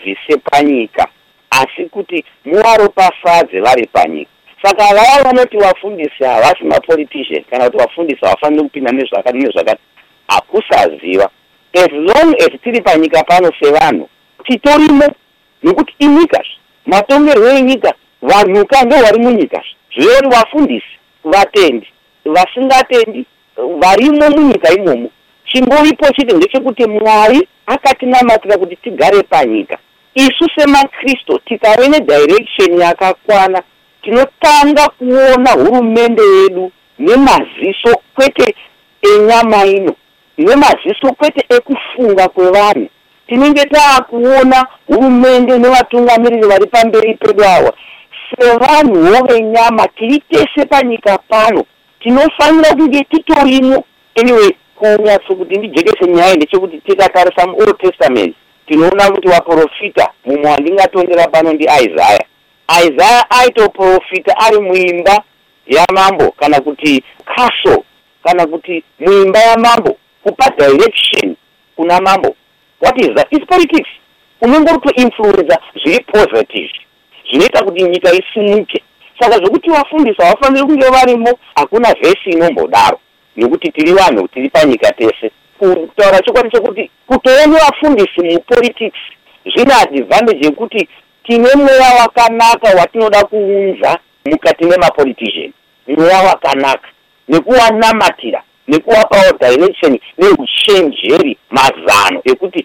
mubvise panyika, asi kuti muvaropafadze vari panyika. Saka vava vanoti vafundisi havasi mapolitician kana kuti vafundisi havafaniri kupinda nezvakati hakusaziva. As long as tiri panyika pano sevanhu titorimo, nekuti inyika matongerwo enyika, vanhuka ndo vari munyika. Zvive kuti vafundisi, vatendi, vasingatendi, varimo munyika imomo, chingoripo chete ndechekuti Mwari akatinamatira kuti tigare panyika. Isu semakristo tikave nedirection yakakwana, tinotanga kuona hurumende yedu nemaziso kwete enyama ino, nemaziso kwete ekufunga kwevanhu. Tinenge taakuona hurumende nevatungamiriri vari pamberi pedu ava sevanhuwo venyama, tiri tese panyika pano, tinofanira kunge titorimo. Anyway, kunyatso kuti ndijekese nyaya ndechekuti tikatarisa muOld Testament tinoona kuti waprofita mumwe wandingatondera pano ndiIsaiah. Isaiah aitoprofita ari muimba yamambo kana kuti castle kana kuti muimba yamambo, kupa direction kuna mambo. What is that? It's politics. Unenge to influence zviri positive, zvinoita kuti nyika isimuke. Saka zvokuti vafundisi havafaniri kunge varimo hakuna vhesi inombodaro, nekuti tiri vanhu tiri panyika tese. Kutaura chokwadi chokuti kutoone vafundisi mupolitics zvine advantage yekuti tine mweya wakanaka watinoda kuunza mukati memapolitician, mweya wakanaka nekuwanamatira nekuwapawo direction neuchenjeri, mazano ekuti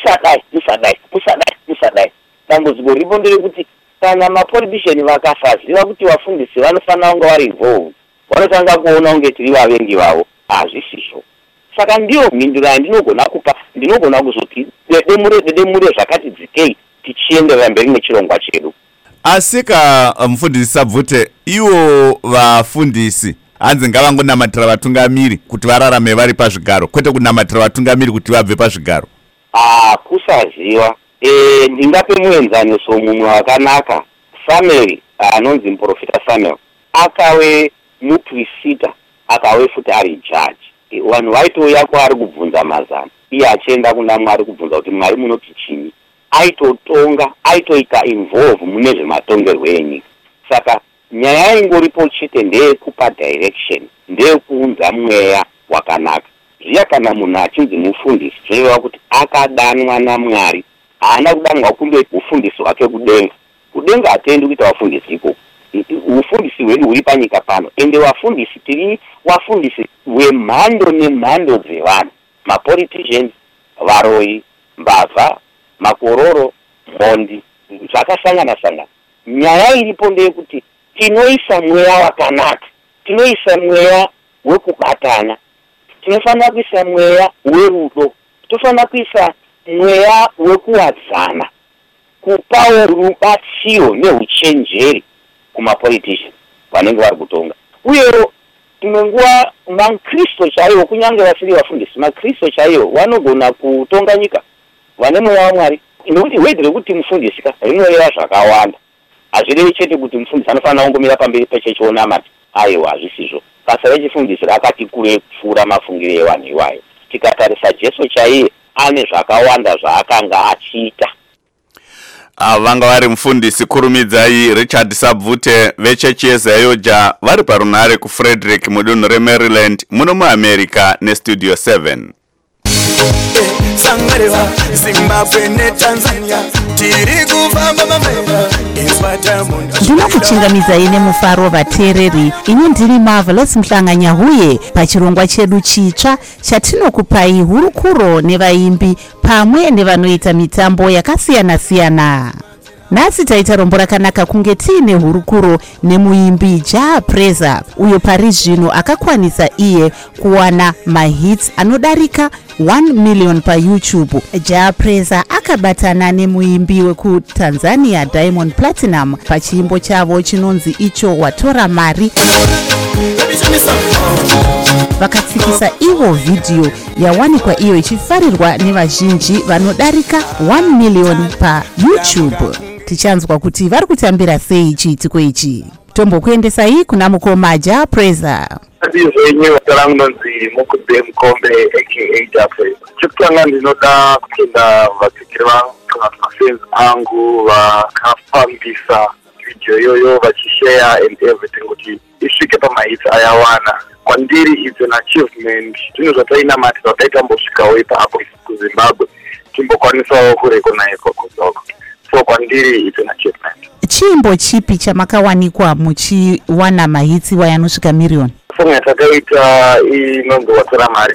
musadai. Dambudziko ripo nderekuti kana mapolitician vakasaziva kuti vafundisi vanofanira kunge vari involved, vanotanga kuona kunge tiri vavengi vavo. Hazvisizvo. Saka ndiyo mhinduro yandinogona kupa, ndinogona kuzoti dedemure zvakati dzikei tichienderera mberi nechirongwa chedu. Asika mufundisi Sabvute, iwo vafundisi hanzi ngavangonamatira vatungamiri kuti vararame vari pazvigaro, kwete kunamatira vatungamiri kuti vabve pazvigaro. Kusaziva. Ndingape muenzaniso mumwe wakanaka. Samuel, anonzi muprofita Samuel, akave muprofita, akave futi ari judge. Vanhu vaitouya kwaari kubvunza mazano, iye achienda kuna Mwari kubvunza kuti Mwari munoti chinyi. Aitotonga, aitoita involve mune zvematongerwo enyika. Saka nyaya ingoripo chete ndeyekupa direction, ndeyekuunza mweya wakanaka. Zviya kana munhu achinzi mufundisi, zvinoreva kuti akadanwa naMwari, haana kudanwa kunge ufundisi hwake kudenga. Kudenga hatendi kuita vafundisi ikoko. Ufundisi hwedu huri panyika pano, ende vafundisi tiri vafundisi wemhando nemhando dzevanhu, mapoliticians, varoi, mbavha, makororo, mhondi, zvakasangana. Nyaya iripo ndeyekuti tinoisa mweya wakanaka, tinoisa mweya wekubatana, tinofanira kuisa mweya werudo, tofanira kuisa mweya wekuwadzana, kupawo rubatsiro neuchenjeri kumapoliticians vanenge vari kutonga. Uyewo tumwe nguva makristo chaiwo, kunyange vasiri vafundisi, makristo chaiwo vanogona kutonga nyika vane mweya waMwari. Nekuti wedhi rekuti mufundisi rinoreva zvakawanda. Hazvirevi chete kuti mufundisi anofanira kungomira pamberi pechechiona aiwa, hazvisizvo. Basa rechifundisi rakati kure kupfuura mafungiro evanhu iwayo. Tikatarisa Jesu chaiye ane zvakawanda zvaakanga achiita. Vanga vari mufundisi kurumidzai Richard Sabvute vechechi yeZayoja vari parunhare kuFrederick mudunhu reMaryland muno muAmerica neStudio 7. Sangarewa Zimbabwe neTanzania tiri kufamba mamera iswatamunda. Ndinokuchingamidzai nemufaro vateereri. Ini ndiri Marvelous Mhlanganyahuye pachirongwa chedu chitsva chatinokupai hurukuro nevaimbi pamwe nevanoita mitambo yakasiyana-siyana. Nhasi taita rombo rakanaka kunge tiine hurukuro nemuimbi Jah Prayzah, uyo pari zvino akakwanisa iye kuwana mahits anodarika 1 million paYouTube. Jah Prayzah akabatana nemuimbi wekuTanzania Diamond Platinum pachiimbo chavo chinonzi icho watora mari. Vakatsikisa ivo vhidhiyo yawanikwa iyo ichifarirwa nevazhinji vanodarika 1 million paYouTube. Tichanzwa kuti vari kutambira sei chiitiko ichi. Tombokuendesai kuna mukoma Jah Prayzah. Ndizvenyu tarangunonzi Mukube Mukombe aka Jaffe. Chekutanga ndinoda kupinda vadzidziri vangu kana mafans angu vakafambisa video iyoyo vachishare and everything kuti isvike pamahits ayawana. Kwandiri it's an achievement. Zvinhu zvatainamatira zvataitambosvikawo ipapo kuZimbabwe timbokwanisawo kurecognize kwakuzoko. So kwandiri it's an achievement. Chimbo chipi chamakawanikwa muchiwana mahitsi wayanosvika miriyoni? Song yatakaita inonzi Watora Mari.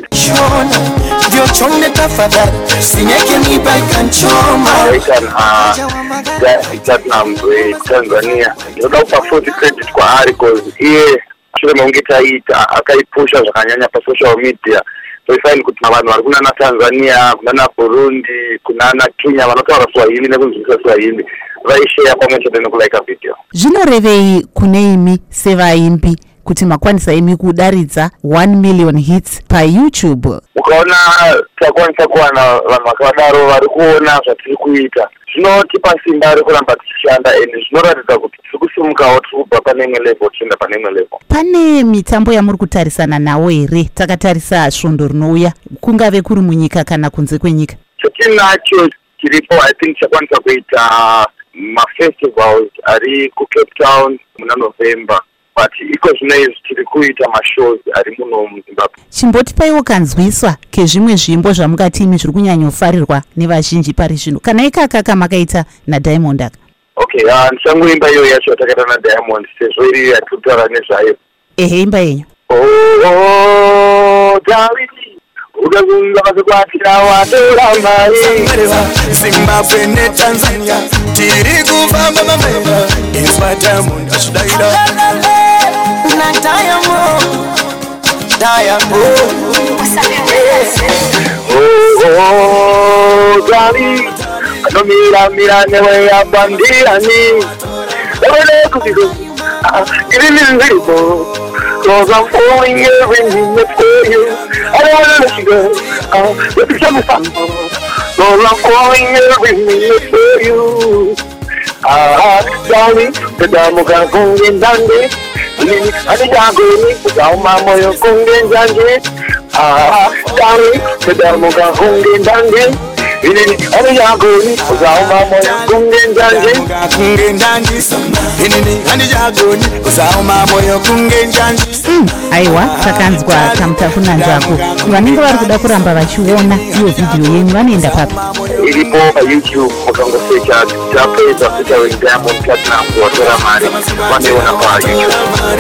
Platinum Tanzania. Ndoda kupa 40 credit kwaari because iye shure maunge taita akaipusha zvakanyanya pasocial media. Toifaini kuti vanhu vari kunana Tanzania, kunana Burundi, kunana Kenya vanotaura Swahili nekunzwisisa Swahili vaishare pamwe chete nekulaika video. Zvinorevei kune imi sevaimbi kuti makwanisa imi kudaridza 1 million hits pa YouTube? Ukaona takwanisa kuwana vanhu vakadaro vari kuona zvatiri kuita zvinotipa simba rekuramba tichishanda ende zvinoratidza kuti tiri kusimukawo tiri kubva pane imwe level tichienda pane imwe level. Pane mitambo yamuri kutarisana nawo here? Takatarisa svondo rinouya kungave kuri munyika kana kunze kwenyika. Chetinacho chiripo I think chakwanisa kuita mafestivals ari kuCape Town muna November. But iko zvinezvi tiri kuita mashows ari muno muZimbabwe. Chimbotipaiwo kanzwiswa kezvimwe zvimbo zvamungati imi zviri kunyanyofarirwa nevazhinji pari zvino kana ikaka makaita naDiamond aka? Okay, ndichangoimba iyo yacho yatakaita naDiamond sezvo iri yatirikutaura nezvayo. Ehe, imba yenyu. Darling, ukazunga vazokwatira Watora Mari. Zimbabwe neTanzania tiri kufamba mamera izwa Diamond achidaira na Diamond darling, anomira newe yabandirani ole kuziko kirimiziko cause I'm falling every minute for you. I don't wanna let you go. Let me tell you something. Cause I'm falling every minute for you. Darling, kudamuka kungendande anijagoni kudauma moyo kungendanje. Darling, kudamuka kungendande anijagoni kudauma moyo kungendanje. Aiwa, takanzwa kamutafuna njako. Vanenge vari kuda kuramba vachiona iyo video yenyu vanoenda papi? Iripo paYouTube mukangosecha Jaffe featuring Diamond Platinum Watora Mari vanoiona paYouTube.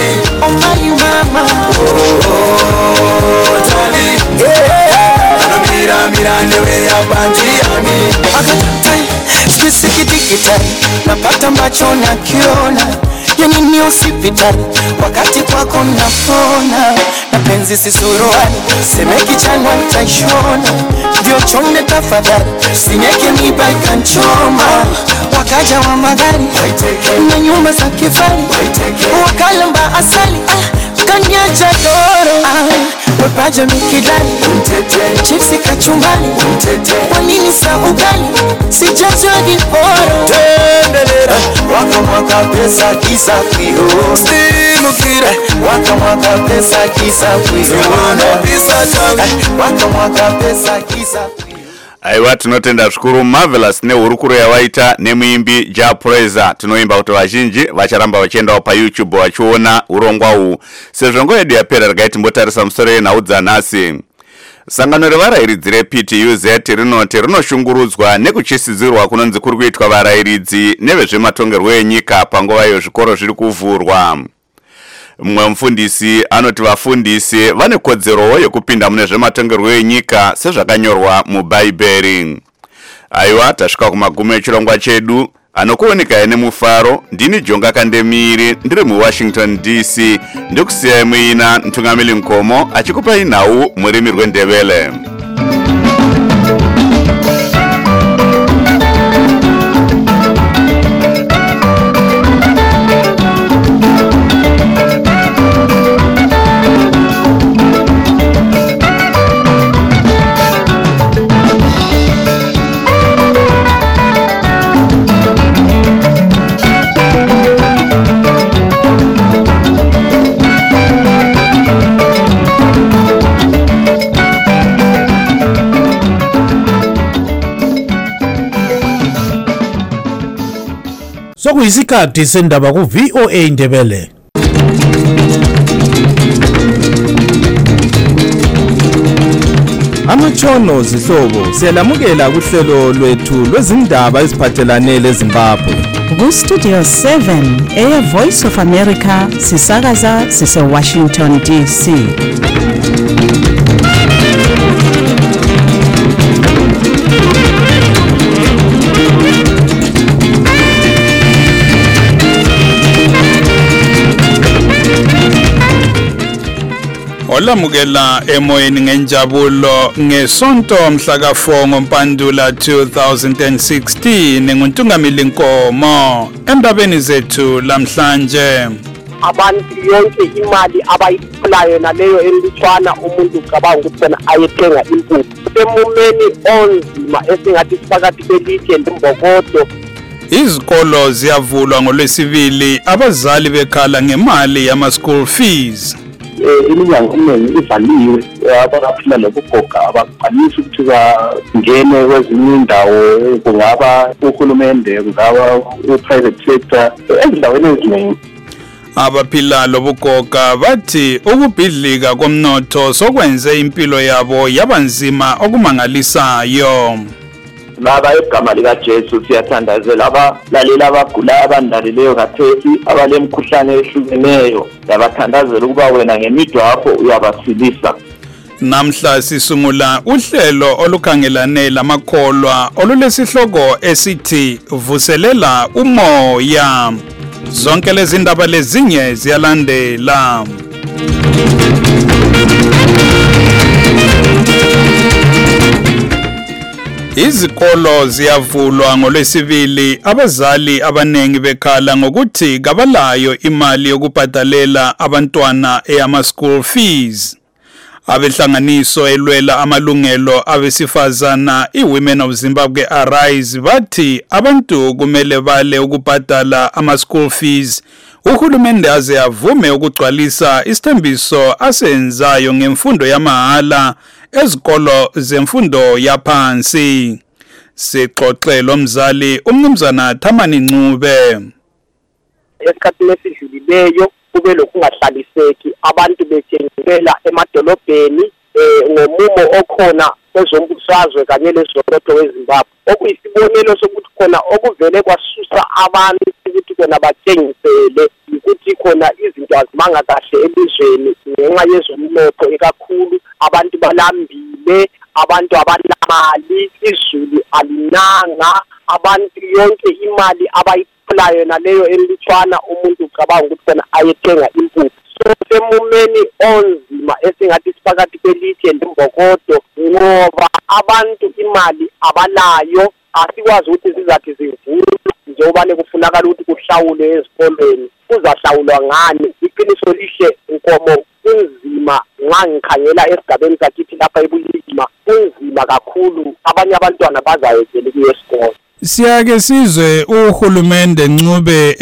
Napata mbacho nakiona yanini usipitani wakati kwako napona na penzi si suruali semeki chanwa nitaishona ndio chonde tafadhali sinyeke miba ikanchoma wakaja wa magari na nyumba za kifari wakalamba asali kanyacha doro wepaja mikidani chipsi kachumbani wanini sa ugali sijazwa diporo tendelera wakamwaka pesa kisa kwio stimukira wakamwaka pesa kisa kwio wakamwaka pesa kisa kwio. Aiwa, tinotenda zvikuru Marvelous nehurukuro yawaita nemuimbi Japreza. Tinoimba kuti vazhinji vacharamba vachiendawo paYouTube vachiona urongwa uhu. Sezvo nguva yedu yapera regai timbotarisa musoro yenhau dzanhasi. Sangano revarairidzi rePTUZ rinoti rinoshungurudzwa nekuchisidzirwa kunonzi kuri kuitwa varairidzi nevezvematongerwo enyika panguva yezvikoro zviri kuvhurwa. Mumwe mufundisi anoti vafundisi vane kodzerowo yekupinda mune zvematongerwo enyika sezvakanyorwa muBhaibheri. Aiwa, tasvika kumagumo echirongwa chedu. Anokuoneka nemufaro, ndini Jonga Kandemiri, ndiri muWashington DC. Ndikusiyai muina Ntungamili Nkomo achikupai nhau murimi rweNdebele. Sokuyisikhathi sendaba ku VOA Indebele. Amatshono zihlobo siyalamukela kuhlelo lwethu lwezindaba eziphathelane leZimbabwe. Ku Studio 7 Voice of America sisakaza sise Washington DC. Olamukela emoyeni ngenjabulo ngesonto mhla ka4 ngoMpandula 2016 nguntungamili Nkomo endabeni zethu lamhlanje. Abantu yonke imali abayitholayo naleyo elitshwana umuntu ucabanga ukuthi bona ayethenga impuphu semumeni onzima esingathi phakathi kwelithe lembokodo. Izikolo ziyavulwa ngolwesibili abazali bekhala ngemali yama school fees. Iminyango eminingi ivaliwe abaphila lokugoga abaqalisa ukuthi bangene kwezinye indawo kungaba uhulumende kungaba u-private sector ezindaweni eziningi. Abaphila lobugoga bathi ukubhidlika komnotho sokwenze impilo yabo yabanzima okumangalisayo. Laba egama lika Jesu siyathandazela abalalela abagula abandalileyo kathesi abalemkhuhlane ehlukeneyo yabathandazela ukuba wena ngemido yakho uyabasilisa. Namhla sisungula uhlelo olukhangelane lamakholwa olulesihloko esithi vuselela umoya. Zonke lezi ndaba lezinye ziyalandela. Izikolo ziyavulwa ngolwesibili abazali abanengi bekhala ngokuthi kabalayo imali yokubhadalela abantwana eyama school fees. Abehlanganiso elwela amalungelo abesifazana iWomen of Zimbabwe Arise bathi abantu kumele bale ukubhadala ama school fees. Uhulumende aze avume ukugcwalisa isithembiso asenzayo ngemfundo yamahala ezikolo zemfundo yaphansi. Sixoxela umzali umnumzana Thamani Ncube. Esikhathini esidlulileyo kube lokungahlaliseki abantu bethengisela emadolobheni ngomumo okhona kwezombusazwe kanye lezomnotho weZimbabwe. Okuyisibonelo sokuthi khona okuvele kwasusa abantu ukuthi khona bathengisele ukuthi khona izinto azimanga kahle elizweni ngenxa yezomnotho ekakhulu abantu balambile abantu abanamali izulu alinanga abantu yonke imali abayitholayo naleyo elitshwana umuntu ucabanga ukuthi khona ayethenga impuphu. Semumeni onzima esingathi phakathi kwelithe lembokodo ngoba abantu imali abalayo asikwazi ukuthi sizathi zivule njengoba kufunakala ukuthi kuhlawule ezikolweni kuzahlawulwa ngani. Iqiniso lihle Nkomo kunzima nxa ngikhangela esigabeni sakithi lapha eBulilima kunzima kakhulu abanye abantwana bazayekela kuye esikolo. Siyake sizwe uhulumende Ncube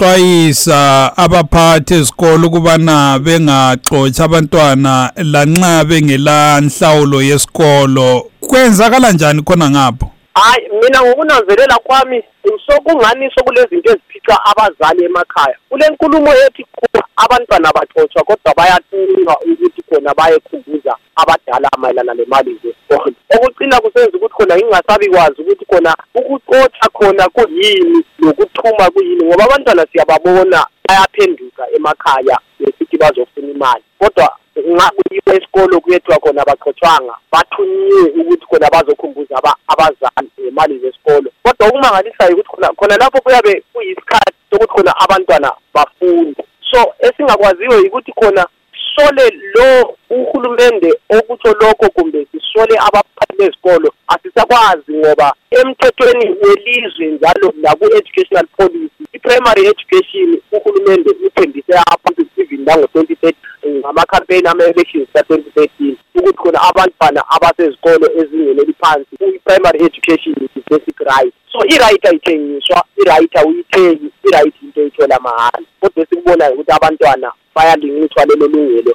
exwayisa abaphathi ezikolo ukubana bengaxotsha abantwana lanxa bengela nhlawulo yesikolo. Kwenzakala njani khona ngapho? Hayi mina ngokunanzelela kwami sokungani sokulezinto eziphica abazali emakhaya. Kule nkulumo ethi abantwana baxotsha kodwa bayathunywa ukuthi khona bayekhumbuza abadala mayelana nemali zesikolo. Okucina kusenza ukuthi khona ingasabi kwazi ukuthi khona ukuxotsha khona kuyini nokuthuma kuyini ngoba abantwana siyababona bayaphenduka emakhaya besithi bazofuna imali. Kodwa ngakuyiwe esikolo kuyethwa khona baxotswanga bathunyiwe ukuthi khona bazokhumbuza abazali ngemali zesikolo. Kodwa okumangalisayo ukuthi khona lapho kuyabe kuyisikhathi sokuthi khona abantwana bafunde. So esingakwaziyo ukuthi khona sole lo uhulumende okutsho lokho kumbe sisole abaphathi bezikolo asisakwazi ngoba emthethweni welizwe njalo naku educational policy i-primary education uhulumende uthembise abantu even ngo-2013 ngama-campaign ama-elections ka-2013 ukuthi khona abantwana abasezikolo ezingeni eliphansi i-primary education is basic right. So i-right ayithengiswa, i-right awuyithengi, i-right into oyithola mahala. Kodwa esikubonayo ukuthi abantwana bayalingiswa lelo lungelo.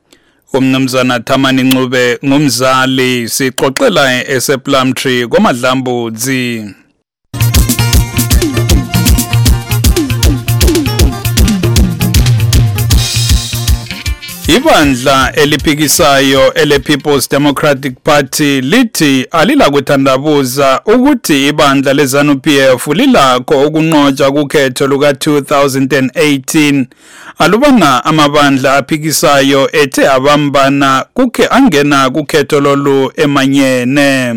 Umnumzana Thamani Ncube ngumzali sixoxela esePlumtree kwaMadlambudzi. Ibandla eliphikisayo ele-People's Democratic Party lithi alila kuthandabuza ukuthi ibandla le-ZANU-PF lilakho ukunqotsha kukhetho luka-2018 alubanga amabandla aphikisayo ethe abambana kukhe angena kukhetho lolu emanyene.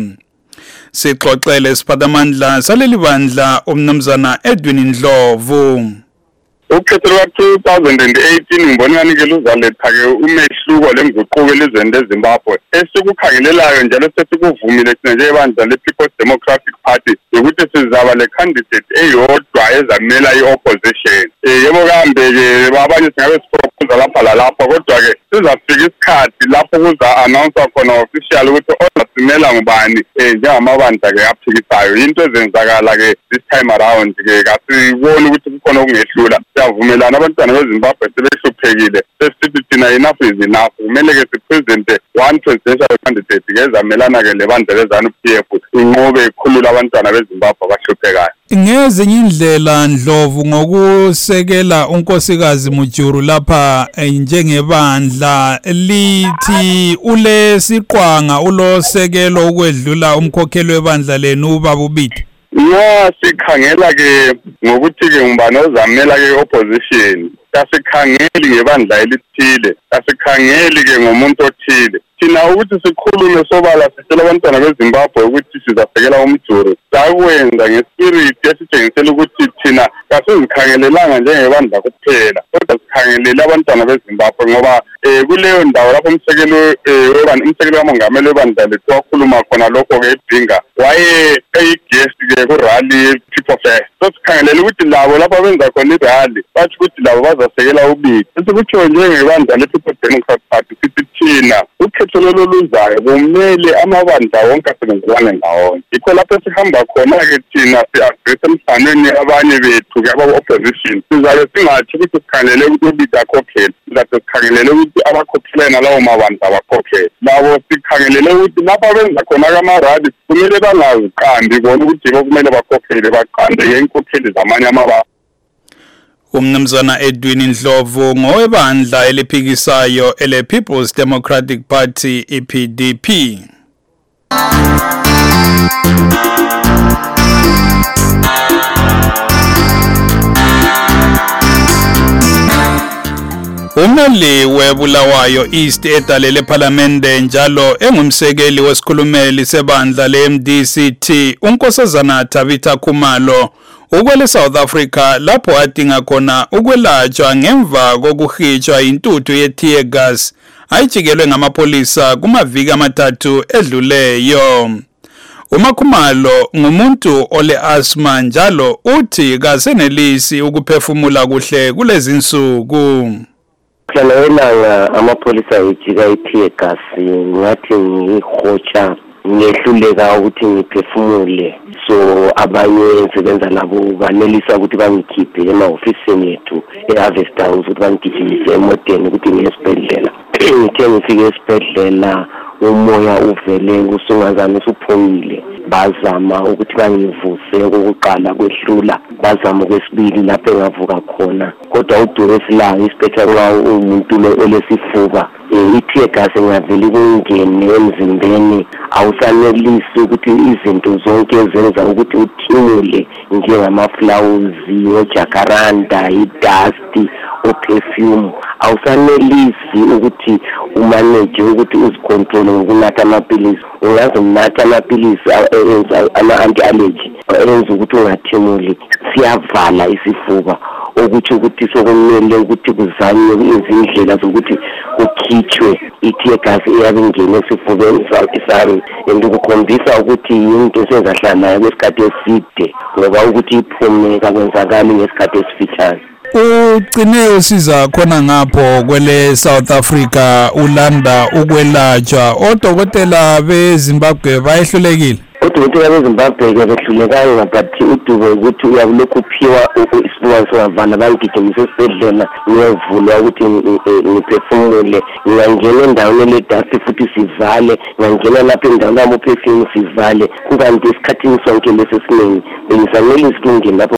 Sixoxele siphathamandla saleli bandla umnumzana Edwin Ndlovu. Ukhetho lwa-2018 ngibonani ke luzaletha-ke umehluko lenguquko elizweni leZimbabwe esikukhangelelayo njalo sesikuvumile thina njebandla le-People's Democratic Party ukuthi sizaba le-candidate eyodwa ezamela i-opposition. Yebo kambe-ke abanye singabe siprophosa lapha lalapha kodwa-ke sizafika isikhathi lapho kuza-announcewa khona official ukuthi ozasimela ngubani njengamabandla-ke aphikisayo. Into ezenzakala-ke this time around-ke kasiboni ukuthi kukhona okungehlula. Siyavumelana abantwana beZimbabwe sebehluphekile sesithi thina enough is enough kumele-ke sipresente one presidential candidate ke ezamelana-ke lebandla le-ZANU-PF inqobe ikhulula abantwana beZimbabwe abahluphekayo. Ngezinye indlela Ndlovu ngokusekela unkosikazi Mujuru lapha njengebandla lithi ule siqwanga ulosekelo ukwedlula umkhokheli webandla lenu ubaba uBiti. Ya sikhangela-ke ngokuthi-ke ngubani ozamela-ke opposition. Kasikhangeli ngebandla elithile, kasikhangeli-ke ngomuntu othile. Thina ukuthi sikhulume sobala sitshela abantwana beZimbabwe ukuthi sizasekela uMjuru sakwenza ngespirit esitshengisela ukuthi thina kasizikhangelelanga njengebandla kuphela kodwa sikhangelele abantwana beZimbabwe ngoba kuleyo ndawo lapho umsekelo kamongameli webandla lethu wakhuluma khona lokho-ke eBhinga waye eyiguest-ke kurally People First. So sikhangelele ukuthi labo lapho benza khona irally bathi ukuthi labo bazasekela uBiti. Esikutsho njengebandla le-People's Democratic Party sithi thina ukhetho lolu luzayo kumele amabandla wonke asebenzelane ndawonye. Yikho lapho sihamba khona-ke thina si-agree emhlanganweni abanye bethu-ke aba-opposition sizabe singathi ukuthi sikhangelele ukuthi uBiti akhokhele, sizabe sikhangelele ukuthi abakhokhelayo nalawo mabandla abakhokhele. Labo sikhangelele ukuthi lapho benza khona-ke amarali kumele bangaziqambi bona ukuthi yibo kumele bakhokhele baqande-ke inkokheli zamanye amabandla. Umnumzana Edwin Ndlovu ngowebandla eliphikisayo ele-People's Democratic Party EPDP. Umeli weBulawayo East edalele eParliamente njalo engumsekeli wesikhulumeli sebandla le-MDCT unkosazana Tabitha Khumalo ukwele South Africa lapho adinga khona ukwelatshwa ngemva kokuhitshwa intuthu ye-tear gas ayijikelwe ngamapolisa kumaviki amathathu edluleyo. uMakhumalo ngumuntu ole asthma njalo uthi kasenelisi ukuphefumula kuhle kulezi insuku. Khlala amapolisa ejika i-tear gas ngathi ngihotsha ngehluleka ukuthi ngiphefumule so abanye sebenza labo banelisa ukuthi bangikhiphe ema-ofisini yethu e-Harvest House ukuthi bangigijimise emoteni ukuthi ngiye esibhedlela. Ngithe ngifike esibhedlela umoya uvele usungazana usuphumile bazama ukuthi bangivuse okokuqala kwehlula bazama okwesibili lapho engavuka khona kodwa udure silayo isiphetha nxa umuntu olesifuba i-tear gas ingavele kungene emzimbeni awusanelisi ukuthi izinto zonke ezenza ukuthi uthimule njengamaflawuzi ojacaranda idust operfume awusanelisi ukuthi umanage ukuthi uzicontrole ngokunatha amapilisi. Ungazonatha amapilisi ama-anti-allergy enza ukuthi ungathimuli siyavala isifuba ukuthi sokumele ukuthi kuzanywe izindlela zokuthi kukhitshwe i-tear gas eyabe ingene esifubeni sami and kukhombisa ukuthi into esenzahlala kwesikhathi eside ngoba ukuthi iphume kakwenzakali ngesikhathi esifitshane. Ugcine usiza khona ngapho kwele South Africa ulanda ukwelatshwa odokotela beZimbabwe bayehlulekile. Odokotela beZimbabwe behlulekanga but udubo ukuthi uyabulokhu uphiwa isifuba sowavala bangigijimise esibhedlela ngiyevulwa ukuthi ngiphefumule ngiyangena endaweni ele-dust futhi sivale ngiyangena lapho endaweni yami uphefumule sivale kukanti esikhathini sonke lesi esiningi bengisanelisi ukungena lapho